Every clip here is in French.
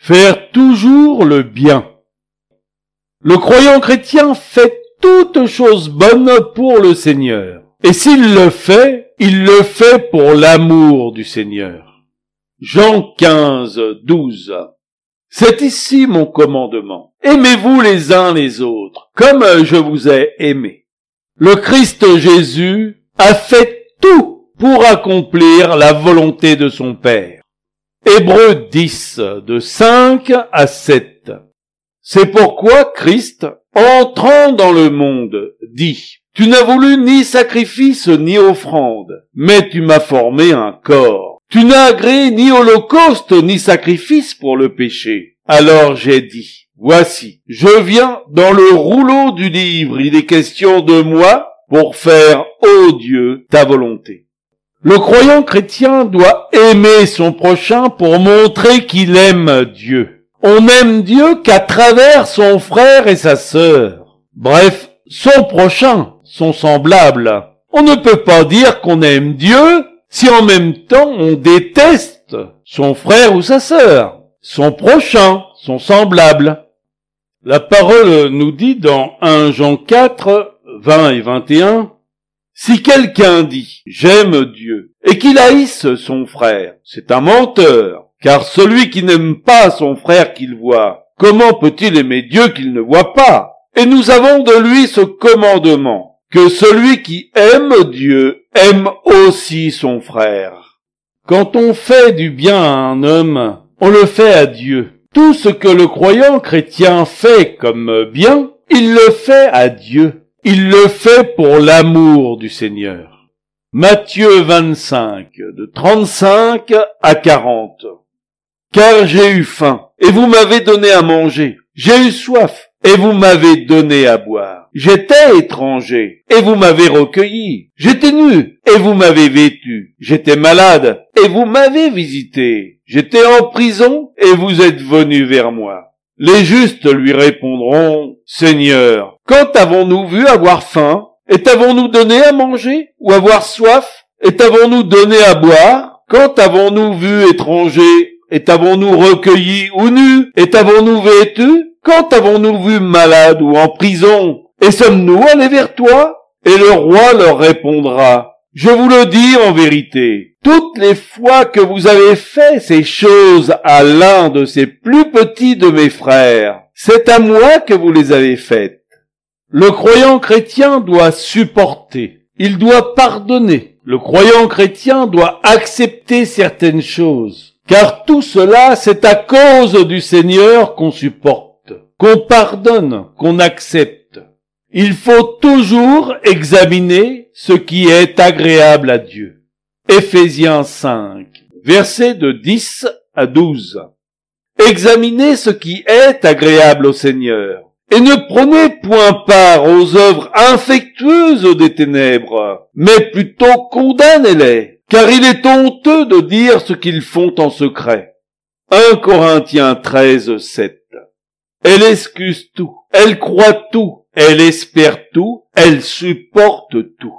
Faire toujours le bien. Le croyant chrétien fait toute chose bonne pour le Seigneur. Et s'il le fait, il le fait pour l'amour du Seigneur. Jean 15, 12. C'est ici mon commandement. Aimez-vous les uns les autres, comme je vous ai aimé. Le Christ Jésus a fait tout pour accomplir la volonté de son Père. Hébreux 10, de 5 à 7. C'est pourquoi Christ, entrant dans le monde, dit « Tu n'as voulu ni sacrifice ni offrande, mais tu m'as formé un corps. Tu n'as agréé ni holocauste ni sacrifice pour le péché. Alors j'ai dit, voici, je viens dans le rouleau du livre, il est question de moi pour faire, ô Dieu, ta volonté. » Le croyant chrétien doit aimer son prochain pour montrer qu'il aime Dieu. On n'aime Dieu qu'à travers son frère et sa sœur. Bref, son prochain, son semblable. On ne peut pas dire qu'on aime Dieu si en même temps on déteste son frère ou sa sœur, son prochain, son semblable. La parole nous dit dans 1 Jean 4, 20 et 21, « Si quelqu'un dit « J'aime Dieu » et qu'il haïsse son frère, c'est un menteur, car celui qui n'aime pas son frère qu'il voit, comment peut-il aimer Dieu qu'il ne voit pas? Et nous avons de lui ce commandement, que celui qui aime Dieu aime aussi son frère. » Quand on fait du bien à un homme, on le fait à Dieu. Tout ce que le croyant chrétien fait comme bien, il le fait à Dieu. Il le fait pour l'amour du Seigneur. Matthieu 25, de 35 à 40. Car j'ai eu faim, et vous m'avez donné à manger. J'ai eu soif, et vous m'avez donné à boire. J'étais étranger, et vous m'avez recueilli. J'étais nu, et vous m'avez vêtu. J'étais malade, et vous m'avez visité. J'étais en prison, et vous êtes venus vers moi. Les justes lui répondront, « Seigneur, quand avons-nous vu avoir faim, et t'avons-nous donné à manger, ou avoir soif, et t'avons-nous donné à boire? Quand avons-nous vu étranger, et t'avons-nous recueilli, ou nu, et t'avons-nous vêtu? Quand avons-nous vu malade ou en prison, et sommes-nous allés vers toi? » Et le roi leur répondra, « Je vous le dis en vérité, toutes les fois que vous avez fait ces choses à l'un de ces plus petits de mes frères, c'est à moi que vous les avez faites. » Le croyant chrétien doit supporter, il doit pardonner. Le croyant chrétien doit accepter certaines choses, car tout cela, c'est à cause du Seigneur qu'on supporte, qu'on pardonne, qu'on accepte. Il faut toujours examiner ce qui est agréable à Dieu. Éphésiens 5, versets de 10 à 12. Examinez ce qui est agréable au Seigneur, et ne prenez point part aux œuvres infectueuses des ténèbres, mais plutôt condamnez-les, car il est honteux de dire ce qu'ils font en secret. 1 Corinthiens 13, 7. Elle excuse tout, elle croit tout, elle espère tout, elle supporte tout.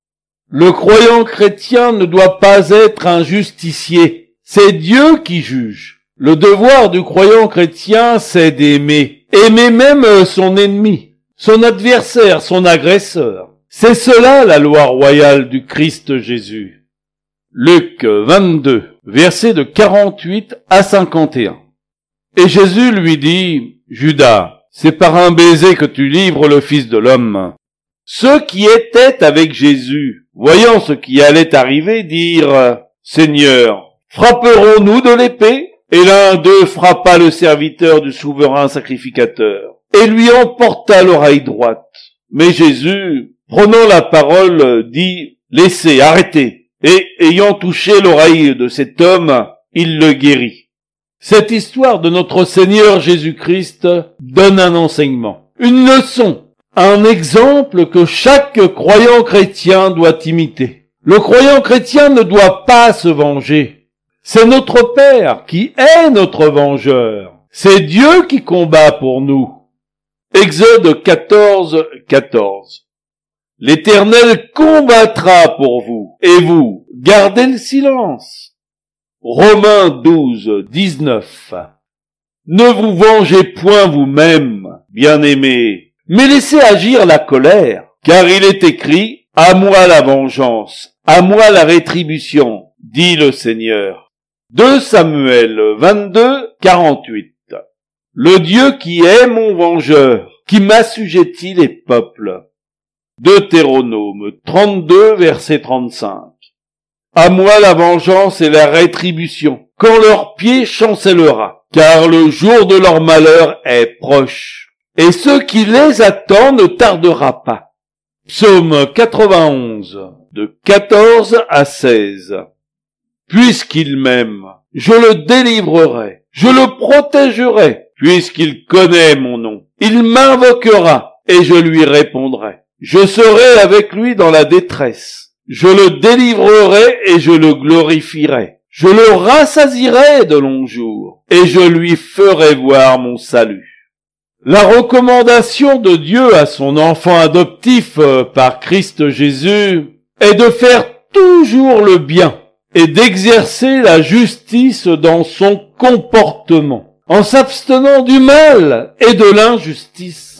Le croyant chrétien ne doit pas être un justicier, c'est Dieu qui juge. Le devoir du croyant chrétien, c'est d'aimer, aimer même son ennemi, son adversaire, son agresseur. C'est cela la loi royale du Christ Jésus. Luc 22, versets de 48 à 51. Et Jésus lui dit, « Judas, c'est par un baiser que tu livres le Fils de l'homme. » Ceux qui étaient avec Jésus, voyant ce qui allait arriver, dirent, « Seigneur, frapperons-nous de l'épée ?» Et l'un d'eux frappa le serviteur du souverain sacrificateur, et lui emporta l'oreille droite. Mais Jésus, prenant la parole, dit, « Laissez, arrêtez !» Et ayant touché l'oreille de cet homme, il le guérit. Cette histoire de notre Seigneur Jésus-Christ donne un enseignement, une leçon, un exemple que chaque croyant chrétien doit imiter. Le croyant chrétien ne doit pas se venger. C'est notre Père qui est notre vengeur. C'est Dieu qui combat pour nous. Exode 14, 14. L'Éternel combattra pour vous, et vous, gardez le silence. Romains 12, 19. Ne vous vengez point vous-même, bien-aimés, mais laissez agir la colère, car il est écrit, à moi la vengeance, à moi la rétribution, dit le Seigneur. 2 Samuel 22, 48. Le Dieu qui est mon vengeur, qui m'assujettit les peuples. Deutéronome 32, verset 35. À moi la vengeance et la rétribution, quand leur pied chancellera, car le jour de leur malheur est proche, et ce qui les attend ne tardera pas. Psaume 91, de 14 à 16. Puisqu'il m'aime, je le délivrerai, je le protégerai, puisqu'il connaît mon nom. Il m'invoquera, et je lui répondrai. Je serai avec lui dans la détresse. Je le délivrerai et je le glorifierai. Je le rassasierai de longs jours, et je lui ferai voir mon salut. La recommandation de Dieu à son enfant adoptif par Christ Jésus est de faire toujours le bien et d'exercer la justice dans son comportement, en s'abstenant du mal et de l'injustice.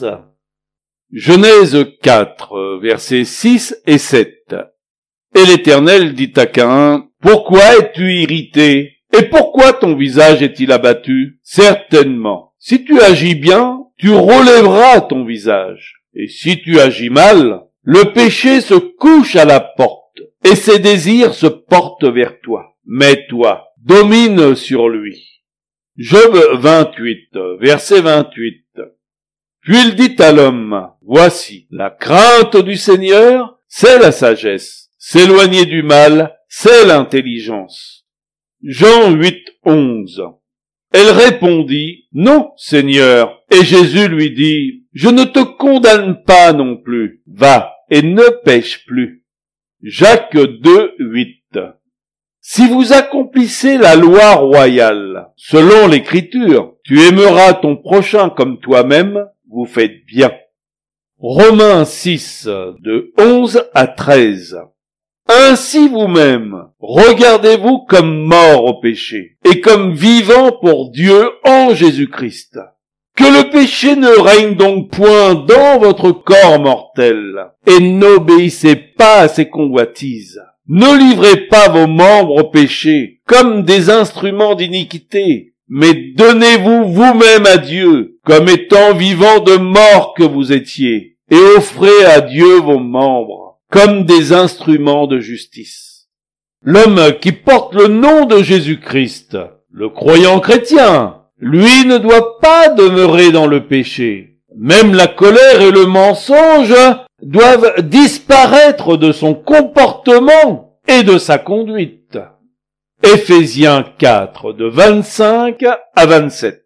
Genèse 4, versets 6 et 7. Et l'Éternel dit à Caïn, « Pourquoi es-tu irrité? Et pourquoi ton visage est-il abattu? Certainement, si tu agis bien, tu relèveras ton visage. Et si tu agis mal, le péché se couche à la porte, et ses désirs se portent vers toi. Mais toi, domine sur lui. » Job 28, verset 28. Puis il dit à l'homme, « Voici, la crainte du Seigneur, c'est la sagesse. S'éloigner du mal, c'est l'intelligence. » Jean 8, 11. Elle répondit, « Non, Seigneur. » Et Jésus lui dit, « Je ne te condamne pas non plus. Va et ne pêche plus. » Jacques 2, 8. Si vous accomplissez la loi royale, selon l'Écriture, tu aimeras ton prochain comme toi-même, vous faites bien. Romains 6, de 11 à 13. Ainsi vous-même, regardez-vous comme morts au péché, et comme vivants pour Dieu en Jésus-Christ. Que le péché ne règne donc point dans votre corps mortel, et n'obéissez pas à ses convoitises. Ne livrez pas vos membres au péché, comme des instruments d'iniquité, mais donnez-vous vous-même à Dieu, comme étant vivants de mort que vous étiez, et offrez à Dieu vos membres, comme des instruments de justice. L'homme qui porte le nom de Jésus-Christ, le croyant chrétien, lui ne doit pas demeurer dans le péché. Même la colère et le mensonge doivent disparaître de son comportement et de sa conduite. Éphésiens 4, de 25 à 27.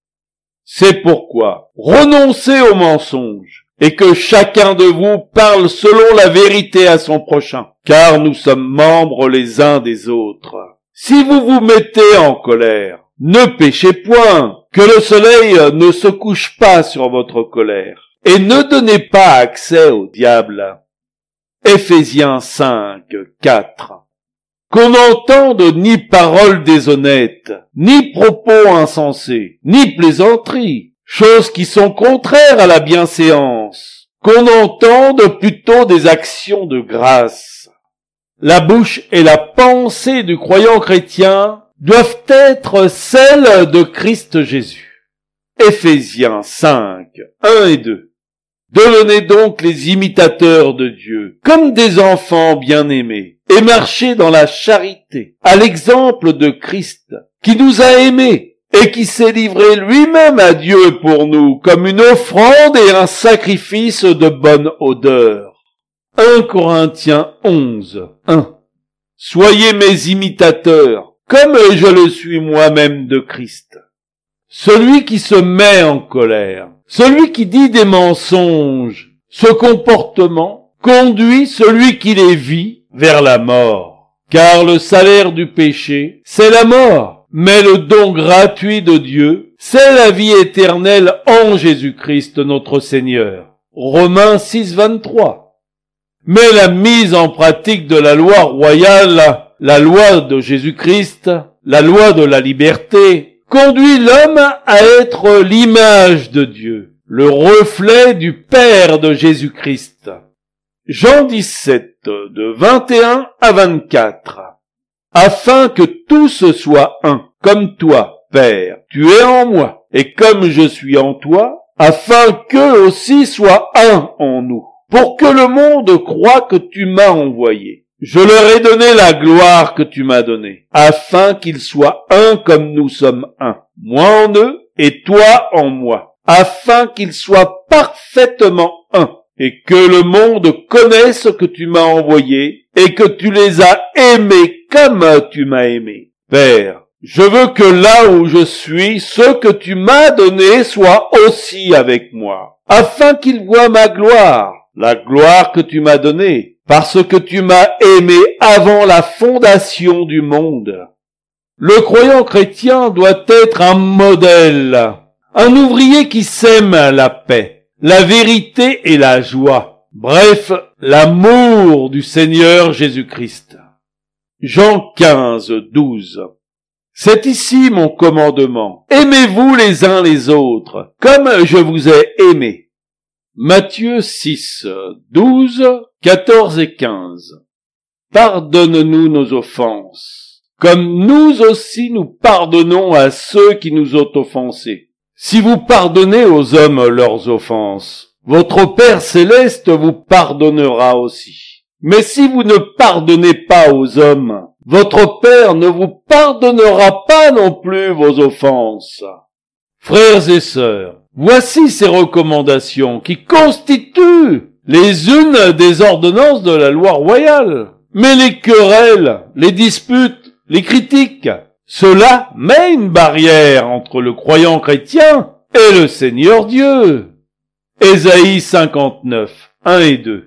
C'est pourquoi renoncez au mensonge et que chacun de vous parle selon la vérité à son prochain, car nous sommes membres les uns des autres. Si vous vous mettez en colère, ne péchez point, que le soleil ne se couche pas sur votre colère, et ne donnez pas accès au diable. Éphésiens 5, 4. Qu'on n'entende ni paroles déshonnêtes, ni propos insensés, ni plaisanteries, choses qui sont contraires à la bienséance. Qu'on entende plutôt des actions de grâce. La bouche et la pensée du croyant chrétien doivent être celles de Christ Jésus. Éphésiens 5, 1 et 2. Devenez donc les imitateurs de Dieu, comme des enfants bien-aimés, et marchez dans la charité, à l'exemple de Christ, qui nous a aimés, et qui s'est livré lui-même à Dieu pour nous, comme une offrande et un sacrifice de bonne odeur. 1 Corinthiens 11, 1. Soyez mes imitateurs, comme je le suis moi-même de Christ. Celui qui se met en colère, celui qui dit des mensonges, ce comportement conduit celui qui les vit vers la mort. Car le salaire du péché, c'est la mort, mais le don gratuit de Dieu, c'est la vie éternelle en Jésus-Christ notre Seigneur. Romains 6, 23. Mais la mise en pratique de la loi royale, la loi de Jésus-Christ, la loi de la liberté, conduit l'homme à être l'image de Dieu, le reflet du Père de Jésus-Christ. Jean 17, de 21 à 24. Afin que tous soient un, comme toi, Père, tu es en moi, et comme je suis en toi, afin qu'eux aussi soient un en nous, pour que le monde croie que tu m'as envoyé. Je leur ai donné la gloire que tu m'as donnée, afin qu'ils soient un comme nous sommes un, moi en eux et toi en moi, afin qu'ils soient parfaitement un, et que le monde connaisse que tu m'as envoyé et que tu les as aimés comme tu m'as aimé. Père, je veux que là où je suis, ce que tu m'as donné soit aussi avec moi, afin qu'ils voient ma gloire, la gloire que tu m'as donnée, parce que tu m'as aimé avant la fondation du monde. Le croyant chrétien doit être un modèle, un ouvrier qui sème la paix, la vérité et la joie, bref, l'amour du Seigneur Jésus-Christ. Jean 15, 12. C'est ici mon commandement. Aimez-vous les uns les autres, comme je vous ai aimé. Matthieu 6, 12, 14 et 15. Pardonne-nous nos offenses, comme nous aussi nous pardonnons à ceux qui nous ont offensés. Si vous pardonnez aux hommes leurs offenses, votre Père céleste vous pardonnera aussi. Mais si vous ne pardonnez pas aux hommes, votre Père ne vous pardonnera pas non plus vos offenses. Frères et sœurs, voici ces recommandations qui constituent les unes des ordonnances de la loi royale. Mais les querelles, les disputes, les critiques, cela met une barrière entre le croyant chrétien et le Seigneur Dieu. Ésaïe 59, 1 et 2.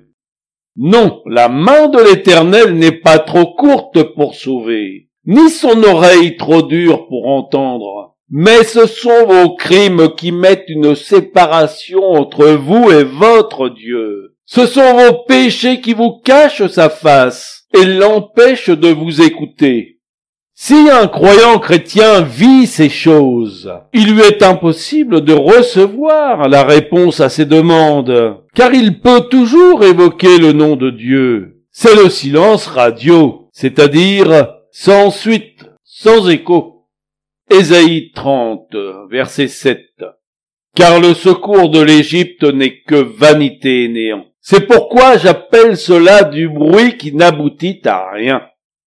Non, la main de l'Éternel n'est pas trop courte pour sauver, ni son oreille trop dure pour entendre. Mais ce sont vos crimes qui mettent une séparation entre vous et votre Dieu. Ce sont vos péchés qui vous cachent sa face et l'empêchent de vous écouter. Si un croyant chrétien vit ces choses, il lui est impossible de recevoir la réponse à ses demandes, car il peut toujours évoquer le nom de Dieu. C'est le silence radio, c'est-à-dire sans suite, sans écho. Ésaïe 30, verset 7. Car le secours de l'Égypte n'est que vanité et néant. C'est pourquoi j'appelle cela du bruit qui n'aboutit à rien.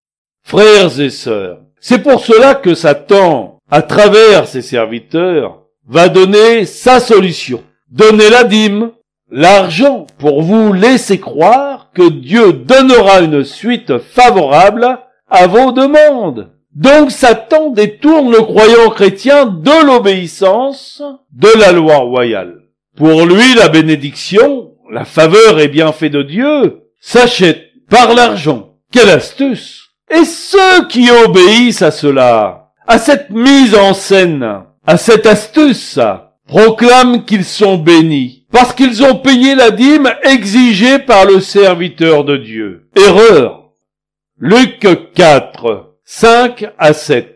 Frères et sœurs, c'est pour cela que Satan, à travers ses serviteurs, va donner sa solution. Donnez la dîme, l'argent, pour vous laisser croire que Dieu donnera une suite favorable à vos demandes. Donc Satan détourne le croyant chrétien de l'obéissance de la loi royale. Pour lui, la bénédiction, la faveur et bienfait de Dieu s'achètent par l'argent. Quelle astuce! Et ceux qui obéissent à cela, à cette mise en scène, à cette astuce, proclament qu'ils sont bénis, parce qu'ils ont payé la dîme exigée par le serviteur de Dieu. Erreur. Luc 4, 5 à 7.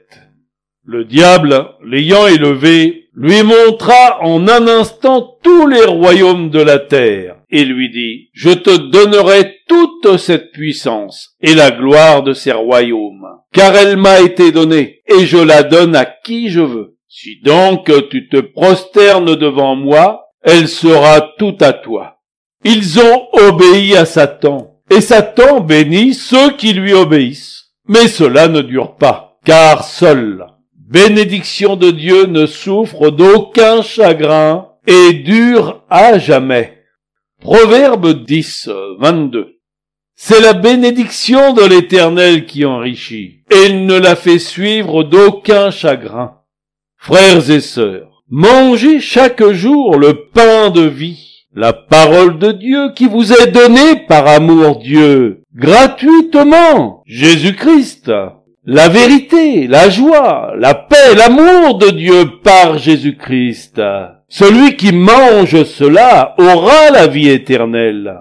Le diable, l'ayant élevé, lui montra en un instant tous les royaumes de la terre, et lui dit, « Je te donnerai toute cette puissance et la gloire de ces royaumes, car elle m'a été donnée, et je la donne à qui je veux. Si donc tu te prosternes devant moi, elle sera toute à toi. » Ils ont obéi à Satan, et Satan bénit ceux qui lui obéissent. Mais cela ne dure pas, car seule bénédiction de Dieu ne souffre d'aucun chagrin et dure à jamais. Proverbe 10, 22. C'est la bénédiction de l'Éternel qui enrichit, et il ne la fait suivre d'aucun chagrin. Frères et sœurs, mangez chaque jour le pain de vie, la parole de Dieu qui vous est donnée par amour Dieu, gratuitement, Jésus-Christ. La vérité, la joie, la paix, l'amour de Dieu par Jésus-Christ. Celui qui mange cela aura la vie éternelle.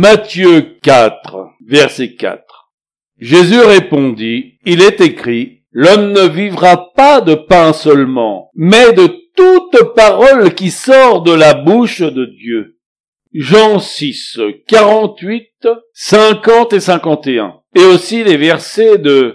Matthieu 4, verset 4. Jésus répondit, il est écrit, L'homme ne vivra pas de pain seulement, mais de toute parole qui sort de la bouche de Dieu. Jean 6, 48, 50 et 51. Et aussi les versets de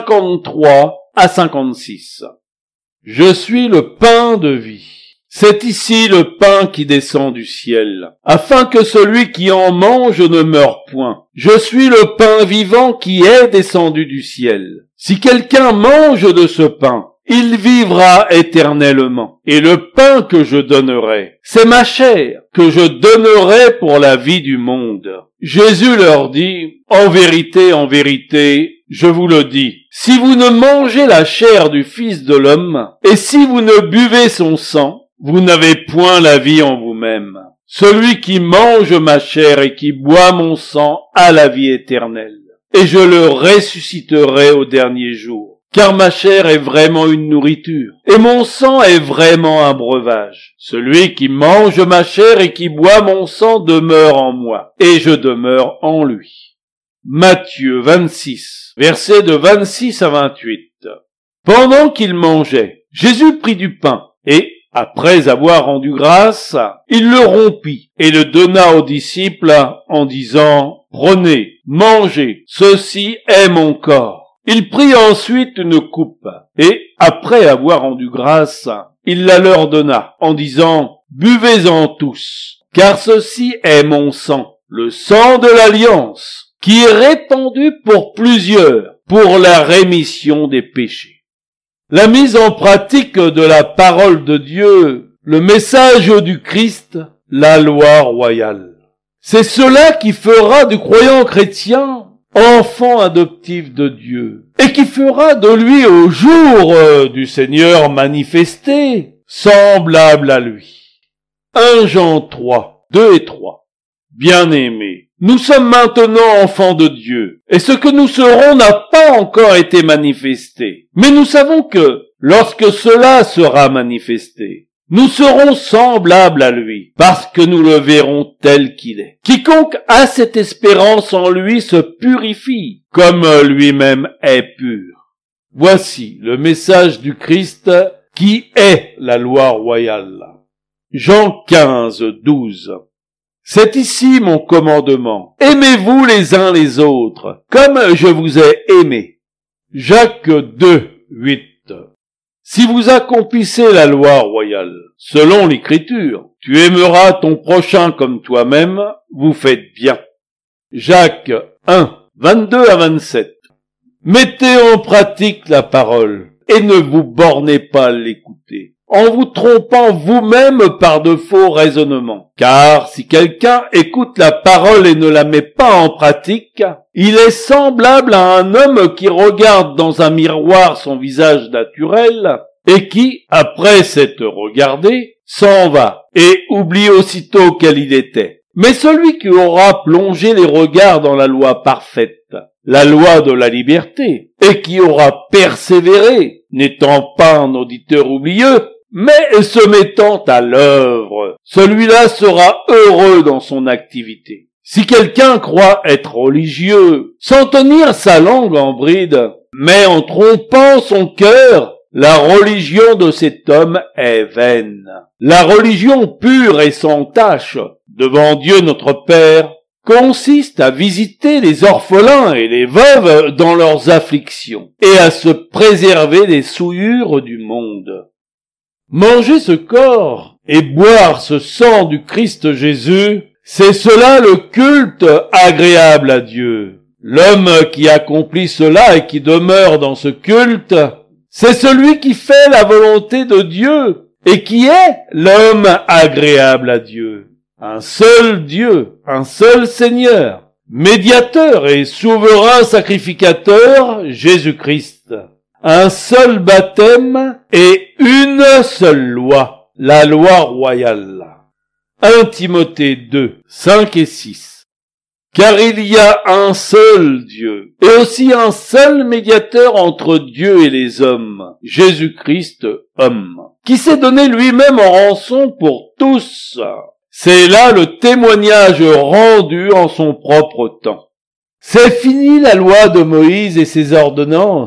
53 à 56. Je suis le pain de vie. C'est ici le pain qui descend du ciel, afin que celui qui en mange ne meure point. Je suis le pain vivant qui est descendu du ciel. Si quelqu'un mange de ce pain, il vivra éternellement. Et le pain que je donnerai, c'est ma chair, que je donnerai pour la vie du monde. Jésus leur dit, en vérité, je vous le dis, si vous ne mangez la chair du Fils de l'homme, et si vous ne buvez son sang, vous n'avez point la vie en vous-même. Celui qui mange ma chair et qui boit mon sang a la vie éternelle. Et je le ressusciterai au dernier jour. Car ma chair est vraiment une nourriture, et mon sang est vraiment un breuvage. Celui qui mange ma chair et qui boit mon sang demeure en moi, et je demeure en lui. Matthieu 26, versets de 26 à 28. Pendant qu'il mangeait, Jésus prit du pain, et, après avoir rendu grâce, il le rompit, et le donna aux disciples, en disant, « Prenez, mangez, ceci est mon corps. » Il prit ensuite une coupe, et, après avoir rendu grâce, il la leur donna, en disant, « Buvez-en tous, car ceci est mon sang, le sang de l'alliance, qui est répandu pour plusieurs, pour la rémission des péchés. » La mise en pratique de la parole de Dieu, le message du Christ, la loi royale. C'est cela qui fera du croyant chrétien enfant adoptif de Dieu, et qui fera de lui au jour du Seigneur manifesté, semblable à lui. 1 Jean 3, 2 et 3. Bien-aimés, nous sommes maintenant enfants de Dieu, et ce que nous serons n'a pas encore été manifesté. Mais nous savons que, lorsque cela sera manifesté, nous serons semblables à lui, parce que nous le verrons tel qu'il est. Quiconque a cette espérance en lui se purifie, comme lui-même est pur. Voici le message du Christ qui est la loi royale. Jean 15, 12. C'est ici mon commandement. Aimez-vous les uns les autres, comme je vous ai aimés. Jacques 2, 8. Si vous accomplissez la loi royale, selon l'Écriture, tu aimeras ton prochain comme toi-même, vous faites bien. Jacques 1, 22 à 27. Mettez en pratique la parole, et ne vous bornez pas à l'écouter, en vous trompant vous-même par de faux raisonnements. Car si quelqu'un écoute la parole et ne la met pas en pratique, il est semblable à un homme qui regarde dans un miroir son visage naturel et qui, après s'être regardé, s'en va et oublie aussitôt quel il était. Mais celui qui aura plongé les regards dans la loi parfaite, la loi de la liberté, et qui aura persévéré, n'étant pas un auditeur oublieux, mais se mettant à l'œuvre, celui-là sera heureux dans son activité. Si quelqu'un croit être religieux, sans tenir sa langue en bride, mais en trompant son cœur, la religion de cet homme est vaine. La religion pure et sans tache, devant Dieu notre Père, consiste à visiter les orphelins et les veuves dans leurs afflictions, et à se préserver des souillures du monde. Manger ce corps et boire ce sang du Christ Jésus, c'est cela le culte agréable à Dieu. L'homme qui accomplit cela et qui demeure dans ce culte, c'est celui qui fait la volonté de Dieu et qui est l'homme agréable à Dieu. Un seul Dieu, un seul Seigneur, médiateur et souverain sacrificateur, Jésus-Christ. Un seul baptême et une seule loi, la loi royale. 1 Timothée 2, 5 et 6. Car il y a un seul Dieu, et aussi un seul médiateur entre Dieu et les hommes, Jésus-Christ, homme, qui s'est donné lui-même en rançon pour tous. C'est là le témoignage rendu en son propre temps. C'est fini la loi de Moïse et ses ordonnances.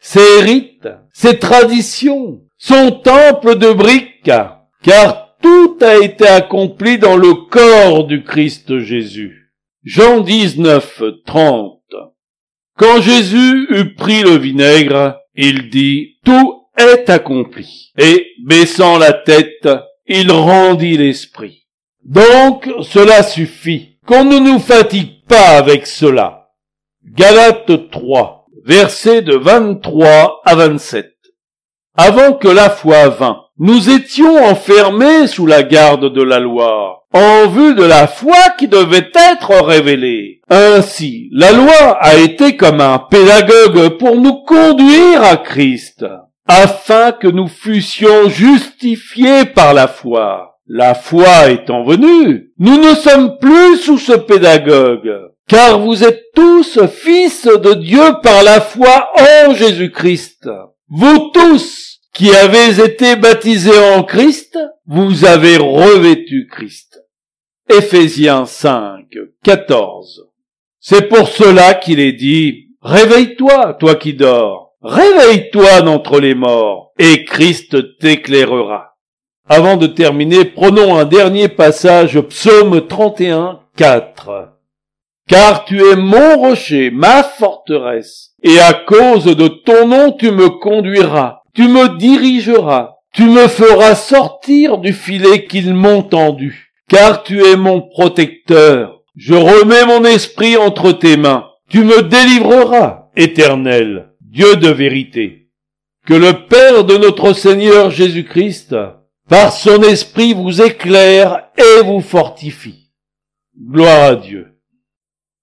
ses rites, ses traditions, son temple de briques, car tout a été accompli dans le corps du Christ Jésus. Jean 19, 30. Quand Jésus eut pris le vinaigre, il dit « Tout est accompli ». Et, baissant la tête, il rendit l'esprit. Donc, cela suffit, qu'on ne nous fatigue pas avec cela. Galates 3, versets de 23 à 27. Avant que la foi vînt, nous étions enfermés sous la garde de la loi, en vue de la foi qui devait être révélée. Ainsi, la loi a été comme un pédagogue pour nous conduire à Christ, afin que nous fussions justifiés par la foi. La foi étant venue, nous ne sommes plus sous ce pédagogue, car vous êtes tous fils de Dieu par la foi en Jésus-Christ. Vous tous qui avez été baptisés en Christ, vous avez revêtu Christ. Éphésiens 5, 14. C'est pour cela qu'il est dit, « Réveille-toi, toi qui dors, réveille-toi d'entre les morts, et Christ t'éclairera. » Avant de terminer, prenons un dernier passage, Psaume 31, 4. « Car tu es mon rocher, ma forteresse, et à cause de ton nom tu me conduiras, tu me dirigeras, tu me feras sortir du filet qu'ils m'ont tendu, car tu es mon protecteur. Je remets mon esprit entre tes mains, tu me délivreras, Éternel, Dieu de vérité. » Que le Père de notre Seigneur Jésus-Christ, par son esprit vous éclaire et vous fortifie. Gloire à Dieu.